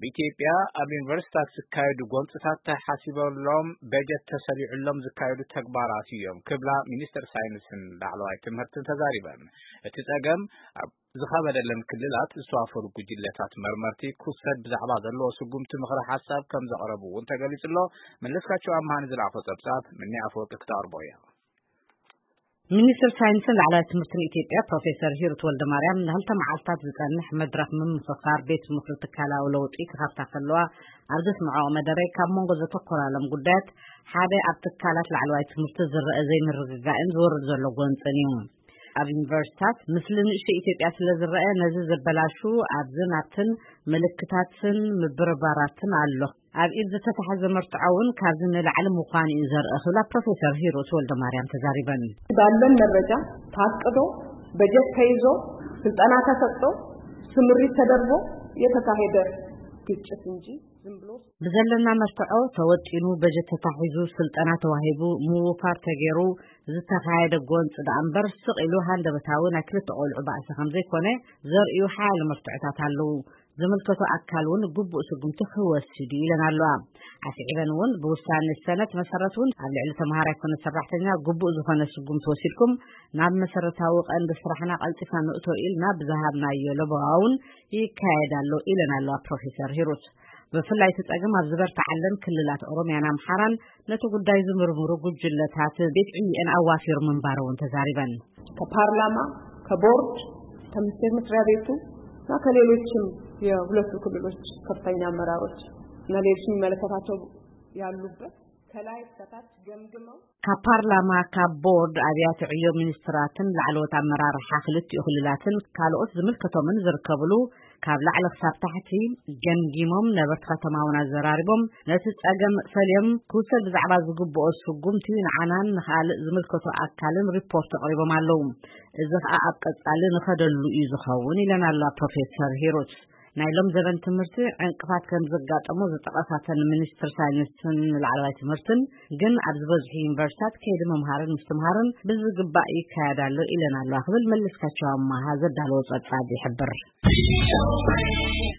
ኢትዮጵያ ኣብ ዩኒቨርሲቲታት ዝካየዱ ጎንፅታት ተሓሲበሎም በጀት ተሰሪዑሎም ዝካየዱ ተግባራት እዮም ክብላ ሚኒስትር ሳይንስን ላዕለዋይ ትምህርትን ተዛሪበን እቲ ጸገም ዝኸበደለን ክልላት ዝዋፈሩ ጉጅለታት መርመርቲ ክውሰድ ብዛዕባ ዘለዎ ስጉምቲ ምኽረ ሓሳብ ከም ዘቕረቡ እውን ተገሊጹሎ መለስካቸው ኣማን ዝለዓፎ ጸብጻብ ምንያ ኣፈወርቂ ክተቕርቦ እያ ሚኒስትር ሳይንስን ላዕለዋይ ትምህርትን ኢትዮጵያ ፕሮፌሰር ሂሩት ወልደማርያም ንህልተ መዓልታት ዝጸንሕ መድረኽ ምምኽኻር ቤት ምኽሪ ትካላዊ ለውጢ ክኸፍታ ከለዋ ኣብ ዘስምዖ መደረ ካብ መንጎ ዘተኮራሎም ጉዳያት ሓደ ኣብ ትካላት ላዕለዋይ ትምህርቲ ዝረአ ዘይምርግጋእን ዝወርድ ዘሎ ጎንፅን እዩ ኣብ ዩኒቨርሲቲታት ምስሊ ንእሽተይ ኢትዮጵያ ስለ ዝረአ ነዚ ዘበላሹ ኣብዝን ኣብትን ምልክታትን ምብርባራትን ኣሎ ኣብ ኢድ ዝተታሕዘ መርትዖውን ካብዚ ንላዕሊ ምዃኑ እዩ ዘርኢ ክብላ ፕሮፌሰር ሂሩት ወልደማርያም ተዛሪበን ባለን መረጃ ታቅዶ በጀት ተይዞ ስልጠና ተሰጥቶ ስምሪት ተደርጎ የተካሄደ ግጭት እንጂ ዝም ብሎ ብዘለና መርትዖ ተወጢኑ በጀት ተታሒዙ ስልጠና ተዋሂቡ ምውፋር ተገይሩ ዝተካየደ ጎንፂ ዳእምበር ስቕ ኢሉ ሃንደበታዊ ናይ ክልተ ቆልዑ ባእሲ ከምዘይኮነ ዘርእዩ ሓያሎ መርትዖታት ኣለዉ ዘመልከቱ ኣካል እውን ግቡእ ስጉምቲ ክወስድ ኢለን ኣለዋ ዓሲዕበን እውን ብውሳኔ ሰነት መሰረት እውን ኣብ ልዕሊ ተምሃራይ ኮነ ሰራሕተኛ ግቡእ ዝኾነ ስጉምቲ ወሲድኩም ናብ መሰረታዊ ቀንዲ ስራሕና ቀልጢፍና ንእቶ ኢልና ብዝሃብናዮ ለበዋውን ይካየዳሎ ኢለን ኣለዋ ፕሮፌሰር ሂሩት ብፍላይ ተጸገም ኣብ ዝበርታዓለን ክልላት ኦሮሚያን ኣምሓራን ነቲ ጉዳይ ዝምርምሩ ጉጅለታት ቤት ዕዩኤን ኣዋፊሩ ምንባረውን ተዛሪበን ከፓርላማ ከቦርድ ከሚኒስቴር መስሪያ ቤቱ እና ከሌሎችም የሁለቱ ክልሎች ከፍተኛ አመራሮች እና ሌሎች የሚመለከታቸው ያሉበት ከላይ እስከታች ገምግመው ከፓርላማ ከቦርድ አብያተ ዕዮ ሚኒስትራትን ላዕለዎት አመራርሓ ክልቲኡ ክልላትን ካልኦት ዝምልከቶምን ዝርከብሉ ካብ ላዕሊ ክሳብ ታሕቲ ገምጊሞም ነበርቲ ከተማውን ኣዘራሪቦም ነቲ ጸገም ፈልዮም ክውሰድ ብዛዕባ ዝግብኦ ስጉምቲ ንዓናን ንኻልእ ዝምልከቶ ኣካልን ሪፖርት ኣቕሪቦም ኣለዉ እዚ ከዓ ኣብ ቀጻሊ ንኸደሉ እዩ ዝኸውን ኢለን ኣላ ፕሮፌሰር ሂሩት ናይሎም ዘበን ትምህርቲ ዕንቅፋት ከም ዘጋጠሙ ዝጠቐሳተን ሚኒስትር ሳይንስን ላዕለዋይ ትምህርትን ግን ኣብ ዝበዝሑ ዩኒቨርሲቲታት ከይዲ ምምሃርን ምስትምሃርን ብዝግባእ ይካየዳሎ ኢለን ኣለዋ ክብል መለስካቸው ኣማሃ ዘዳለዎ ጸብጻብ ይሕብር